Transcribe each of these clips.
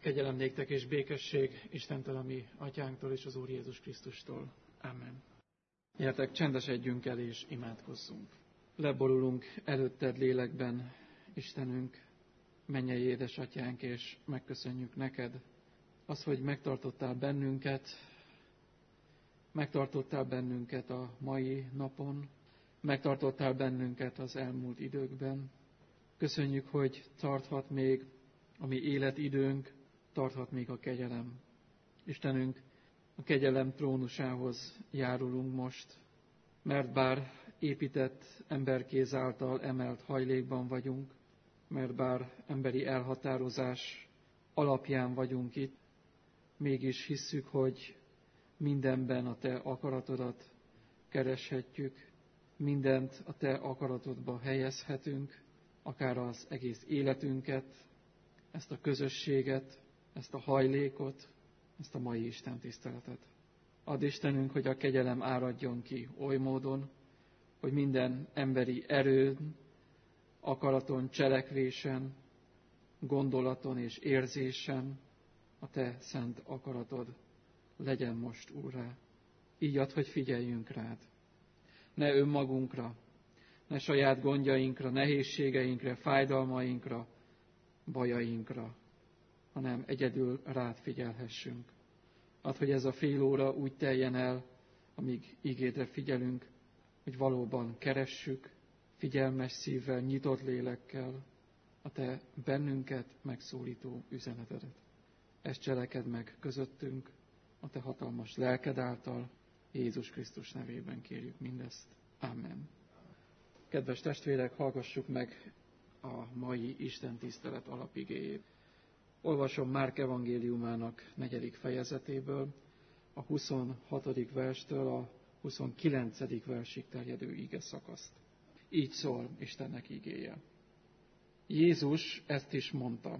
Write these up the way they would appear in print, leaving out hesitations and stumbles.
Kegyelem néktek és békesség Istentől, a mi atyánktól és az Úr Jézus Krisztustól. Amen. Gyertek, csendesedjünk el és imádkozzunk. Leborulunk előtted lélekben, Istenünk, mennyei édesatyánk, és megköszönjük neked azt, hogy megtartottál bennünket a mai napon, megtartottál bennünket az elmúlt időkben. Köszönjük, hogy tarthat még a mi életidőnk, tarthat még a kegyelem. Istenünk, a kegyelem trónusához járulunk most, mert bár épített emberkéz által emelt hajlékban vagyunk, mert bár emberi elhatározás alapján vagyunk itt, mégis hisszük, hogy mindenben a Te akaratodat kereshetjük, mindent a Te akaratodba helyezhetünk, akár az egész életünket, ezt a közösséget, ezt a hajlékot, ezt a mai Isten tiszteletet. Add Istenünk, hogy a kegyelem áradjon ki oly módon, hogy minden emberi erőn, akaraton, cselekvésen, gondolaton és érzésen a Te szent akaratod legyen most, Úrrá. Így add, hogy figyeljünk rád. Ne önmagunkra, ne saját gondjainkra, nehézségeinkre, fájdalmainkra, bajainkra, hanem egyedül rád figyelhessünk. Add, hogy ez a fél óra úgy teljen el, amíg igédre figyelünk, hogy valóban keressük, figyelmes szívvel, nyitott lélekkel a Te bennünket megszólító üzenetedet. Ezt cselekedd meg közöttünk, a Te hatalmas lelked által, Jézus Krisztus nevében kérjük mindezt. Amen. Kedves testvérek, hallgassuk meg a mai Isten tisztelet alapigéjét. Olvasom Márk evangéliumának 4. fejezetéből, a 26. verstől a 29. versig terjedő ige szakaszt. Így szól Istennek igéje. Jézus ezt is mondta.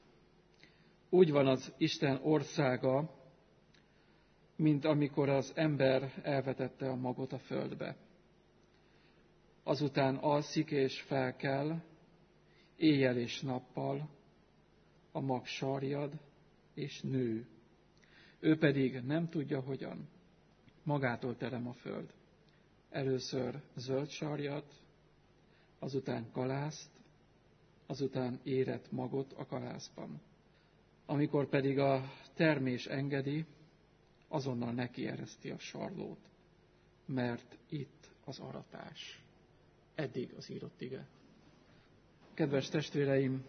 Úgy van az Isten országa, mint amikor az ember elvetette a magot a földbe. Azután alszik és felkel, éjjel és nappal, a mag sarjad és nő. Ő pedig nem tudja hogyan. Magától terem a föld. Először zöld sarjat, azután kalászt, azután érett magot a kalászban. Amikor pedig a termés engedi, azonnal nekiereszti a sarlót, mert itt az aratás. Eddig az írott ige. Kedves testvéreim,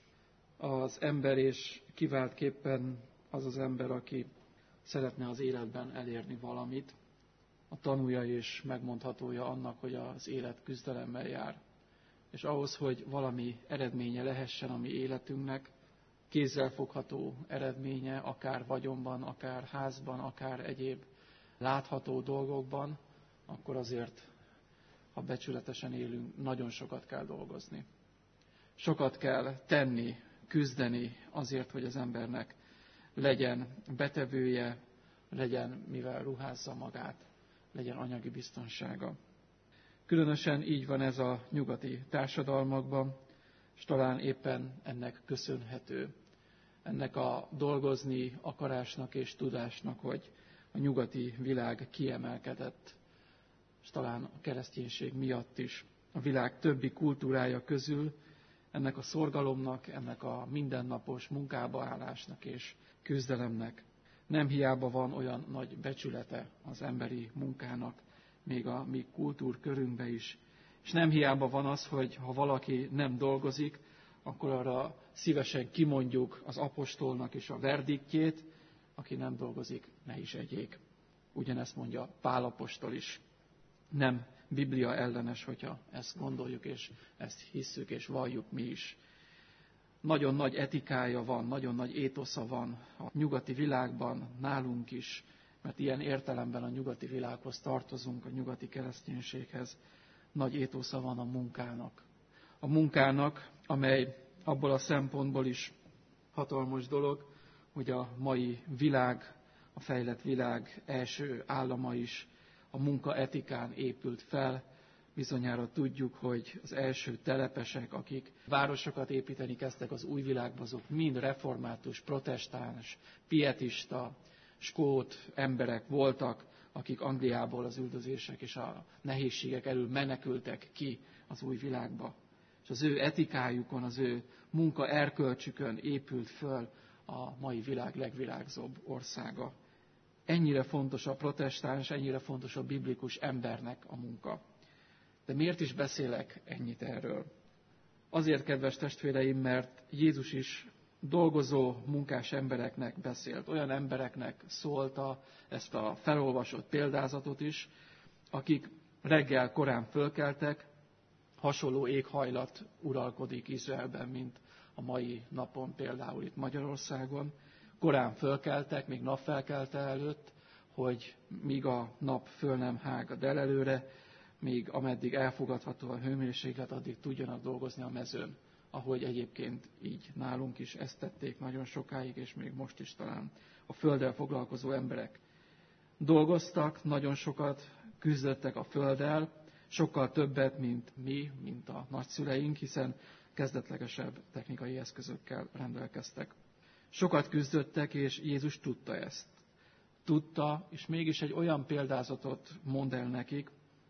az ember és kiváltképpen az az ember, aki szeretne az életben elérni valamit, a tanúja és megmondhatója annak, hogy az élet küzdelemmel jár. És ahhoz, hogy valami eredménye lehessen a mi életünknek, kézzelfogható eredménye, akár vagyonban, akár házban, akár egyéb látható dolgokban, akkor azért, ha becsületesen élünk, nagyon sokat kell dolgozni. Sokat kell tenni, küzdeni azért, hogy az embernek legyen betevője, legyen mivel ruházza magát, legyen anyagi biztonsága. Különösen így van ez a nyugati társadalmakban, és talán éppen ennek köszönhető, ennek a dolgozni akarásnak és tudásnak, hogy a nyugati világ kiemelkedett, és talán a kereszténység miatt is a világ többi kultúrája közül, ennek a szorgalomnak, ennek a mindennapos munkába állásnak és küzdelemnek. Nem hiába van olyan nagy becsülete az emberi munkának, még a mi kultúrkörünkben is. És nem hiába van az, hogy ha valaki nem dolgozik, akkor arra szívesen kimondjuk az apostolnak is a verdiktjét, aki nem dolgozik, ne is egyék. Ugyanezt mondja Pál apostol is. Nem Biblia ellenes, hogyha ezt gondoljuk, és ezt hisszük, és valljuk mi is. Nagyon nagy etikája van, nagyon nagy étosza van a nyugati világban, nálunk is, mert ilyen értelemben a nyugati világhoz tartozunk, a nyugati kereszténységhez. Nagy étosza van a munkának. A munkának, amely abból a szempontból is hatalmas dolog, hogy a mai világ, a fejlett világ első állama is a munkaetikán épült fel, Bizonyára tudjuk, hogy az első telepesek, akik városokat építeni kezdtek az új világban, azok mind református, protestáns, pietista, skót emberek voltak, akik Angliából az üldözések és a nehézségek elől menekültek ki az új világba. És az ő etikájukon, az ő munka erkölcsükön épült föl a mai világ legvilágzóbb országa. Ennyire fontos a protestáns, ennyire fontos a biblikus embernek a munka. De miért is beszélek ennyit erről? Azért, kedves testvéreim, mert Jézus is dolgozó, munkás embereknek beszélt. Olyan embereknek szólta ezt a felolvasott példázatot is, akik reggel korán fölkeltek, hasonló éghajlat uralkodik Izraelben, mint a mai napon például itt Magyarországon. Korán fölkeltek, még napfelkelte előtt, hogy míg a nap föl nem hágad el előre, míg ameddig elfogadható a hőmérséklet, addig tudjanak dolgozni a mezőn, ahogy egyébként így nálunk is ezt tették nagyon sokáig, és még most is talán a földdel foglalkozó emberek. Dolgoztak, nagyon sokat küzdöttek a földdel, sokkal többet, mint mi, mint a nagyszüleink, hiszen kezdetlegesebb technikai eszközökkel rendelkeztek. Sokat küzdöttek, és Jézus tudta ezt. Tudta, és mégis egy olyan példázatot mond el nekik,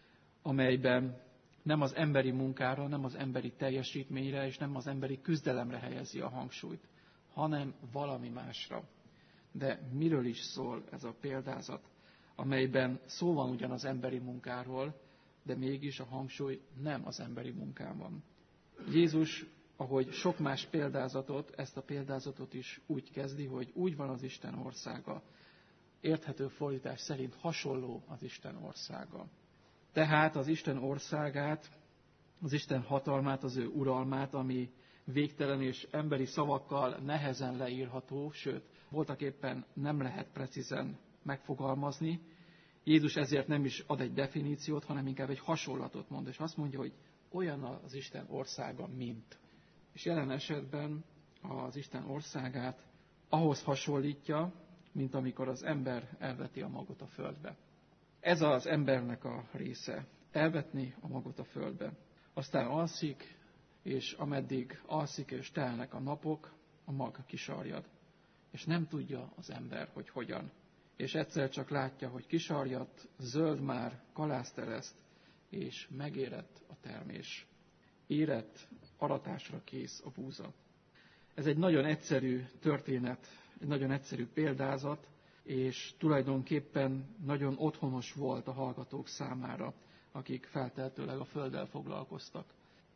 amelyben nem az emberi munkára, nem az emberi teljesítményre, és nem az emberi küzdelemre helyezi a hangsúlyt, hanem valami másra. De miről is szól ez a példázat, amelyben szó van ugyan az emberi munkáról, de mégis a hangsúly nem az emberi munkán van. Jézus, ahogy sok más példázatot, ezt a példázatot is úgy kezdi, hogy úgy van az Isten országa. Érthető fordítás szerint hasonló az Isten országa. Tehát az Isten országát, az Isten hatalmát, az ő uralmát, ami végtelen és emberi szavakkal nehezen leírható, sőt, voltaképpen nem lehet precízen megfogalmazni. Jézus ezért nem is ad egy definíciót, hanem inkább egy hasonlatot mond, és azt mondja, hogy olyan az Isten országa, mint. És jelen esetben az Isten országát ahhoz hasonlítja, mint amikor az ember elveti a magot a földbe. Ez az embernek a része, elvetni a magot a földbe. Aztán alszik, és ameddig alszik és telnek a napok, a mag kisarjad. És nem tudja az ember, hogy hogyan. És egyszer csak látja, hogy kisarjadt, zöld már, kalásztereszt, és megérett a termés. Érett, aratásra kész a búza. Ez egy nagyon egyszerű történet, egy nagyon egyszerű példázat, és tulajdonképpen nagyon otthonos volt a hallgatók számára, akik feltehetőleg a földdel foglalkoztak.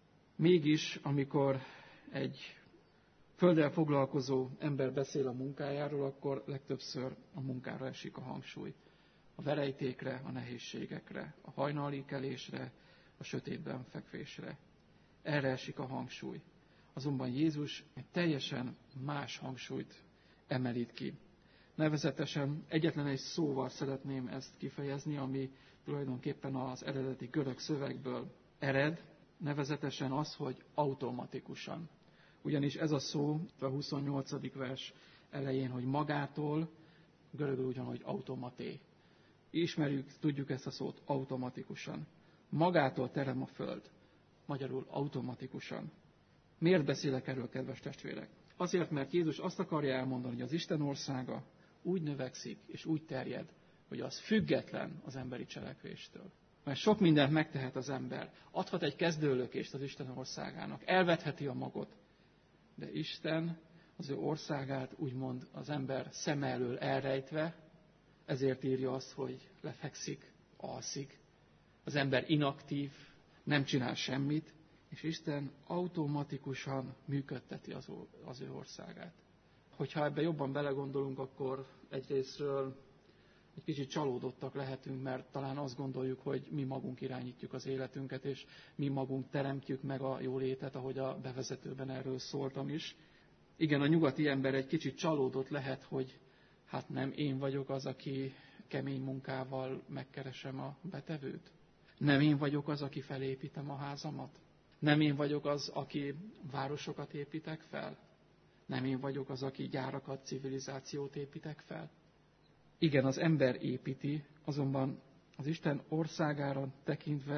Mégis, amikor egy földdel foglalkozó ember beszél a munkájáról, akkor legtöbbször a munkára esik a hangsúly. A verejtékre, a nehézségekre, a hajnali kelésre, a sötétben fekvésre. Erre esik a hangsúly. Azonban Jézus egy teljesen más hangsúlyt emelít ki. Nevezetesen egyetlen egy szóval szeretném ezt kifejezni, ami tulajdonképpen az eredeti görög szövegből ered, nevezetesen az, hogy automatikusan. Ugyanis ez a szó a 28. vers elején, hogy magától, görögül ugyanúgy automaté. Ismerjük, tudjuk ezt a szót, automatikusan. Magától terem a föld. Magyarul automatikusan. Miért beszélek erről, kedves testvérek? Azért, mert Jézus azt akarja elmondani, hogy az Isten országa úgy növekszik és úgy terjed, hogy az független az emberi cselekvéstől. Mert sok mindent megtehet az ember. Adhat egy kezdőlökést az Isten országának, elvetheti a magot. De Isten az ő országát úgymond az ember szeme elől elrejtve, ezért írja azt, hogy lefekszik, alszik. Az ember inaktív, nem csinál semmit, és Isten automatikusan működteti az ő országát. Hogyha ebbe jobban belegondolunk, akkor egyrészről egy kicsit csalódottak lehetünk, mert talán azt gondoljuk, hogy mi magunk irányítjuk az életünket, és mi magunk teremtjük meg a jólétet, ahogy a bevezetőben erről szóltam is. Igen, a nyugati ember egy kicsit csalódott lehet, hogy hát nem én vagyok az, aki kemény munkával megkeresem a betevőt. Nem én vagyok az, aki felépítem a házamat. Nem én vagyok az, aki városokat építek fel. Nem én vagyok az, aki gyárakat, civilizációt építek fel. Igen, az ember építi, azonban az Isten országára tekintve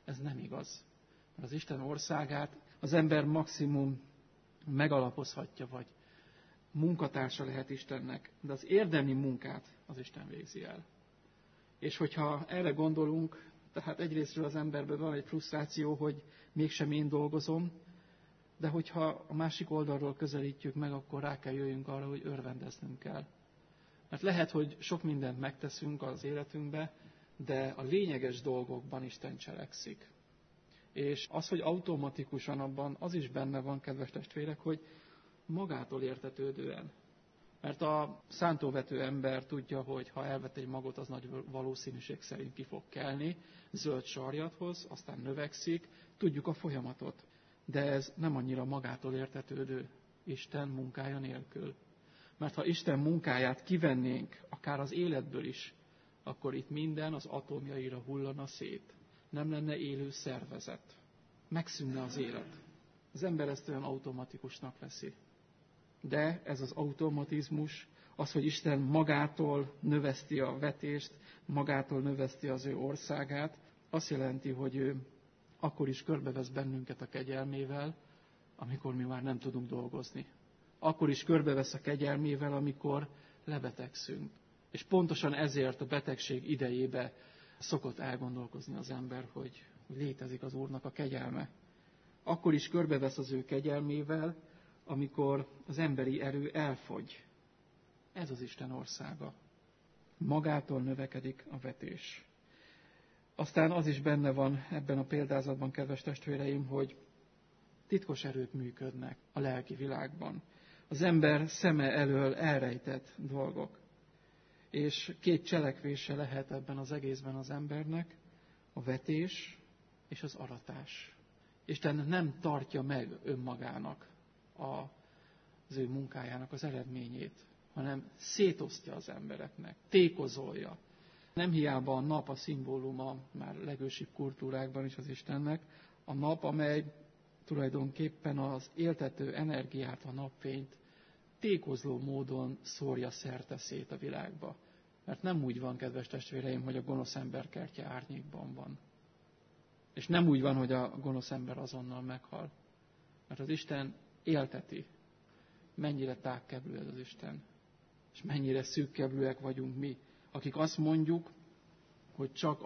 Ez nem igaz. Mert az Isten országát az ember maximum megalapozhatja, vagy munkatársa lehet Istennek, de az érdemi munkát az Isten végzi el. És hogyha erre gondolunk, tehát egyrésztről az emberben van egy frusztráció, hogy mégsem én dolgozom, de hogyha a másik oldalról közelítjük meg, akkor rá kell jöjjünk arra, hogy örvendeznünk kell. Mert lehet, hogy sok mindent megteszünk az életünkbe, de a lényeges dolgokban Isten cselekszik. És az, hogy automatikusan abban az is benne van, kedves testvérek, hogy magától értetődően. Mert a szántóvető ember tudja, hogy ha elvet egy magot, az nagy valószínűség szerint ki fog kelni, zöld sarjat hoz, aztán növekszik, tudjuk a folyamatot. De ez nem annyira magától értetődő Isten munkája nélkül. Mert ha Isten munkáját kivennénk, akár az életből is, akkor itt minden az atomjaira hullana szét. Nem lenne élő szervezet. Megszűnne az élet. Az ember ezt olyan automatikusnak veszi. De ez az automatizmus, az, hogy Isten magától növeszti a vetést, magától növeszti az ő országát, azt jelenti, hogy ő akkor is körbevesz bennünket a kegyelmével, amikor mi már nem tudunk dolgozni. Akkor is körbevesz a kegyelmével, amikor lebetegszünk. És pontosan ezért a betegség idejébe szokott elgondolkozni az ember, hogy létezik az Úrnak a kegyelme. Akkor is körbevesz az ő kegyelmével, amikor az emberi erő elfogy. Ez az Isten országa. Magától növekedik a vetés. Aztán az is benne van ebben a példázatban, kedves testvéreim, hogy titkos erők működnek a lelki világban. Az ember szeme elől elrejtett dolgok. És két cselekvése lehet ebben az egészben az embernek, a vetés és az aratás. Isten nem tartja meg önmagának az ő munkájának az eredményét, hanem szétosztja az embereknek, tékozolja. Nem hiába a nap a szimbóluma már legősibb kultúrákban is az Istennek, a nap, amely tulajdonképpen az éltető energiát, a napfényt tékozló módon szórja szerte szét a világba. Mert nem úgy van, kedves testvéreim, hogy a gonosz ember kertje árnyékban van. És nem úgy van, hogy a gonosz ember azonnal meghal. Mert az Isten élteti. Mennyire tágkeblű ez az Isten. És mennyire szűkkeblűek vagyunk mi, akik azt mondjuk, hogy csak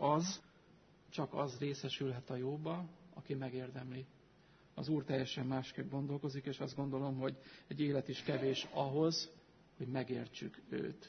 az részesülhet a jóba, aki megérdemli. Az Úr teljesen másképp gondolkozik, és azt gondolom, hogy egy élet is kevés ahhoz, hogy megértsük őt.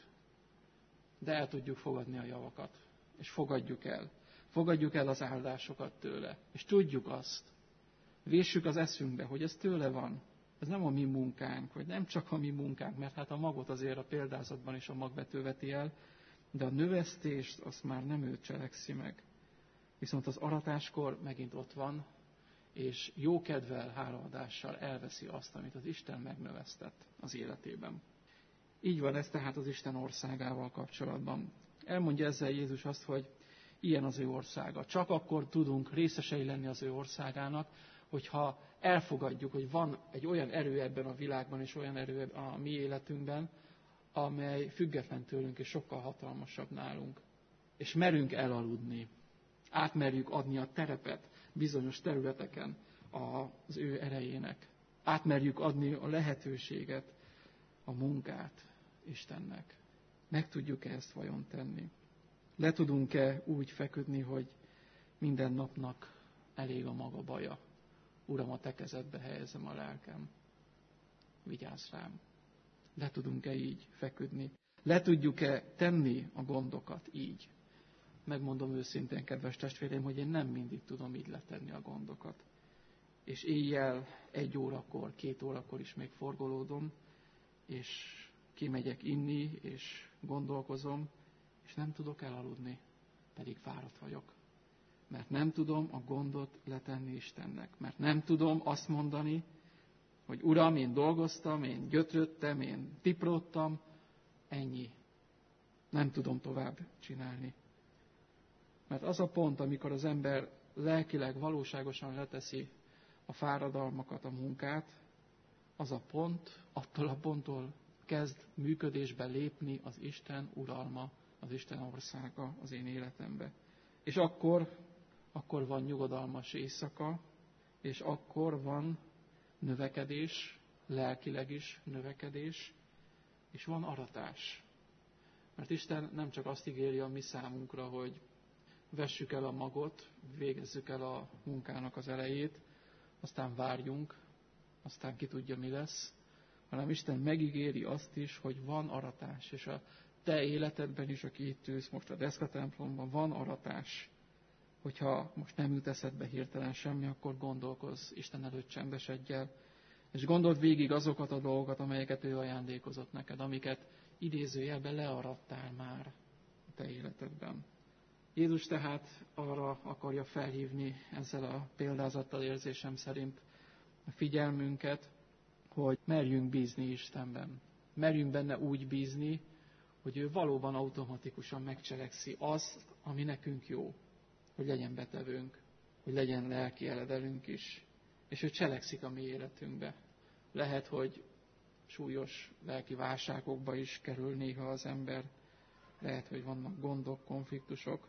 De el tudjuk fogadni a javakat, és fogadjuk el. Fogadjuk el az áldásokat tőle, és tudjuk azt. Véssük az eszünkbe, hogy ez tőle van. Ez nem a mi munkánk, vagy nem csak a mi munkánk, mert hát a magot azért a példázatban is a magvető veti el, de a növesztést azt már nem ő cselekszi meg. Viszont az aratáskor megint ott van, és jókedvel, hálaadással elveszi azt, amit az Isten megnövesztett az életében. Így van ez tehát az Isten országával kapcsolatban. Elmondja ezzel Jézus azt, hogy ilyen az ő országa. Csak akkor tudunk részesei lenni az ő országának, hogyha elfogadjuk, hogy van egy olyan erő ebben a világban, és olyan erő a mi életünkben, amely független tőlünk, és sokkal hatalmasabb nálunk. És merünk elaludni. Átmerjük adni a terepet bizonyos területeken az ő erejének. Átmerjük adni a lehetőséget, a munkát Istennek. Meg tudjuk-e ezt vajon tenni? Le tudunk-e úgy feküdni, hogy minden napnak elég a maga baja? Uram, a te kezedbe helyezem a lelkem. Vigyázz rám. Le tudunk-e így feküdni? Le tudjuk-e tenni a gondokat így? Megmondom őszintén, kedves testvéreim, hogy én nem mindig tudom így letenni a gondokat. És éjjel 1 órakor, 2 órakor is még forgolódom, és kimegyek inni, és gondolkozom, és nem tudok elaludni, pedig fáradt vagyok. Mert nem tudom a gondot letenni Istennek. Mert nem tudom azt mondani, hogy Uram, én dolgoztam, én gyötröttem, én tipróttam, ennyi. Nem tudom tovább csinálni. Mert az a pont, amikor az ember lelkileg valóságosan leteszi a fáradalmakat, a munkát, az a pont, attól a ponttól kezd működésbe lépni az Isten uralma, az Isten országa az én életembe. És akkor akkor van nyugodalmas éjszaka, és akkor van növekedés, lelkileg is növekedés, és van aratás. Mert Isten nem csak azt ígéri a mi számunkra, hogy vessük el a magot, végezzük el a munkának az elejét, aztán várjunk, aztán ki tudja, mi lesz, hanem Isten megígéri azt is, hogy van aratás, és a te életedben is, aki itt ülsz most a Deszka templomban, van aratás. Hogyha most nem jut eszedbe hirtelen semmi, akkor gondolkozz, Isten előtt csendesedj el, és gondold végig azokat a dolgokat, amelyeket ő ajándékozott neked, amiket idézőjelben learattál már a te életedben. Jézus tehát arra akarja felhívni ezzel a példázattal érzésem szerint a figyelmünket, hogy merjünk bízni Istenben. Merjünk benne úgy bízni, hogy ő valóban automatikusan megcselekszi azt, ami nekünk jó. Hogy legyen betevőnk, hogy legyen lelki eledelünk is, és ő cselekszik a mi életünkbe. Lehet, hogy súlyos lelki válságokba is kerül néha az ember, lehet, hogy vannak gondok, konfliktusok.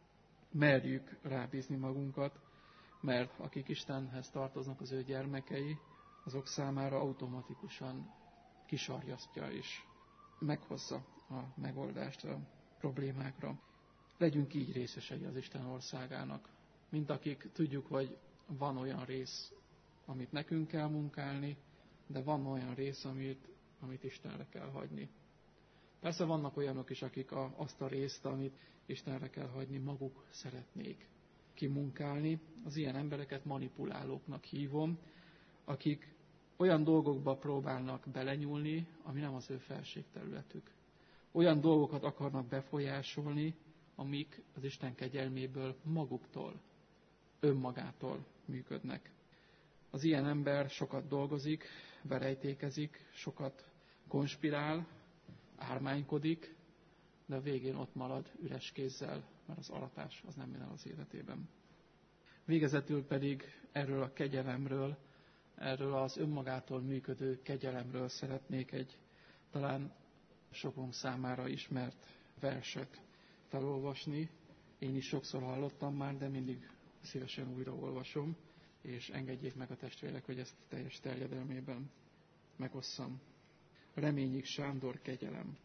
Merjük rábízni magunkat, mert akik Istenhez tartoznak, az ő gyermekei, azok számára automatikusan kisarjasztja és meghozza a megoldást a problémákra. Legyünk így részesei az Isten országának. Mint akik tudjuk, hogy van olyan rész, amit nekünk kell munkálni, de van olyan rész, amit Istenre kell hagyni. Persze vannak olyanok is, akik azt a részt, amit Istenre kell hagyni, maguk szeretnék kimunkálni. Az ilyen embereket manipulálóknak hívom, akik olyan dolgokba próbálnak belenyúlni, ami nem az ő felségterületük. Olyan dolgokat akarnak befolyásolni, amik az Isten kegyelméből maguktól, önmagától működnek. Az ilyen ember sokat dolgozik, berejtékezik, sokat konspirál, ármánykodik, de a végén ott marad üres kézzel, mert az aratás az nem jön el az életében. Végezetül pedig erről a kegyelemről, erről az önmagától működő kegyelemről szeretnék egy talán sokunk számára ismert verset felolvasni. Én is sokszor hallottam már, de mindig szívesen újraolvasom, és engedjék meg a testvérek, hogy ezt teljes terjedelmében megosszam. Reményik Sándor, kegyelem.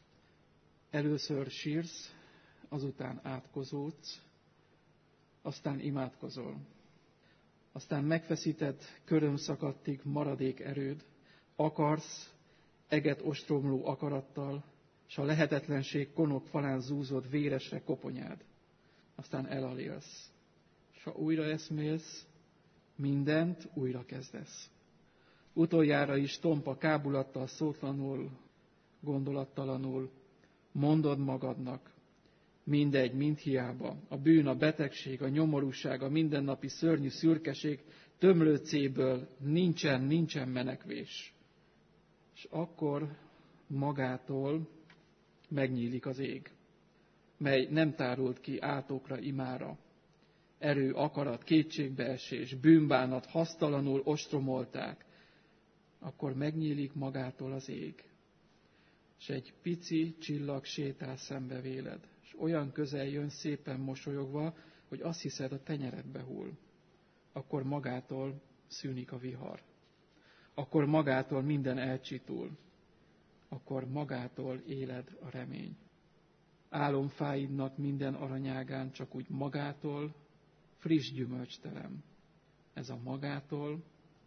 Először sírsz, azután átkozódsz, aztán imádkozol. Aztán megfeszített körömszakadtig maradék erőd, akarsz eget ostromló akarattal, s a lehetetlenség konok falán zúzod véresre koponyád. Aztán elalélsz, s ha újra eszmélsz, mindent újra kezdesz. Utoljára is tompa kábulattal, szótlanul, gondolattalanul mondod magadnak, mindegy, mind hiába, a bűn, a betegség, a nyomorúság, a mindennapi szörnyű szürkeség tömlőcéből nincsen menekvés. És akkor magától megnyílik az ég, mely nem tárult ki átokra, imára. Erő, akarat, kétségbeesés, bűnbánat hasztalanul ostromolták, akkor megnyílik magától az ég. És egy pici csillag sétál szembe véled, és olyan közel jön szépen mosolyogva, hogy azt hiszed, a tenyeredbe hull. Akkor magától szűnik a vihar. Akkor magától minden elcsitul. Akkor magától éled a remény. Álomfáidnak minden aranyágán csak úgy magától friss gyümölcsterem. Ez a magától,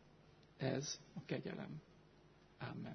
ez a kegyelem. Amen.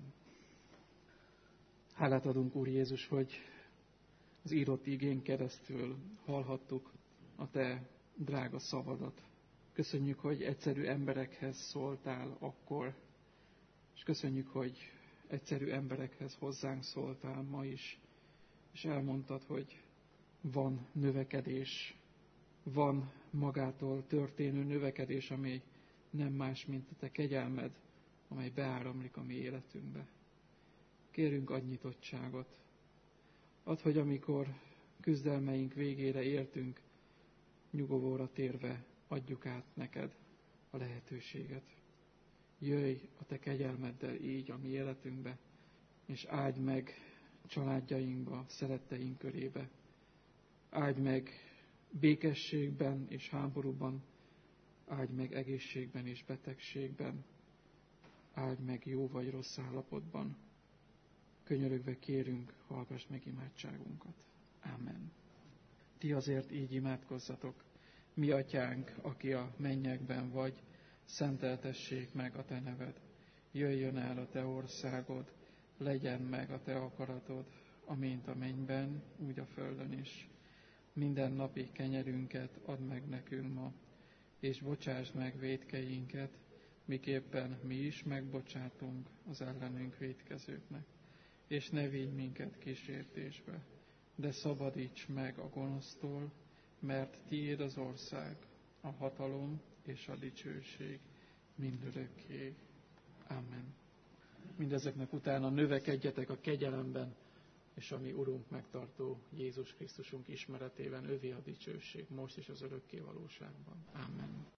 Hálát adunk, Úr Jézus, hogy az írott igén keresztül hallhattuk a Te drága szavadat. Köszönjük, hogy egyszerű emberekhez szóltál akkor, és köszönjük, hogy egyszerű emberekhez hozzánk szóltál ma is, és elmondtad, hogy van növekedés, van magától történő növekedés, ami nem más, mint a Te kegyelmed, amely beáramlik a mi életünkbe. Kérünk, adj nyitottságot. Add, hogy amikor küzdelmeink végére értünk, nyugovóra térve adjuk át neked a lehetőséget. Jöjj a Te kegyelmeddel így a mi életünkbe, és áldj meg családjainkba, szeretteink körébe. Áldj meg békességben és háborúban, áldj meg egészségben és betegségben, áldj meg jó vagy rossz állapotban. Könyörögve kérünk, hallgass meg imádságunkat. Amen. Ti azért így imádkozzatok: mi atyánk, aki a mennyekben vagy, szenteltessék meg a te neved. Jöjjön el a te országod, legyen meg a te akaratod, amint a mennyben, úgy a földön is. Minden napi kenyerünket add meg nekünk ma, és bocsásd meg vétkeinket, miképpen mi is megbocsátunk az ellenünk vétkezőknek. És ne vigy minket kísértésbe, de szabadíts meg a gonosztól, mert tiéd az ország, a hatalom és a dicsőség mindörökké. Amen. Mindezeknek utána növekedjetek a kegyelemben, és a mi Urunk megtartó Jézus Krisztusunk ismeretében övé a dicsőség, most és az örökké valóságban. Amen.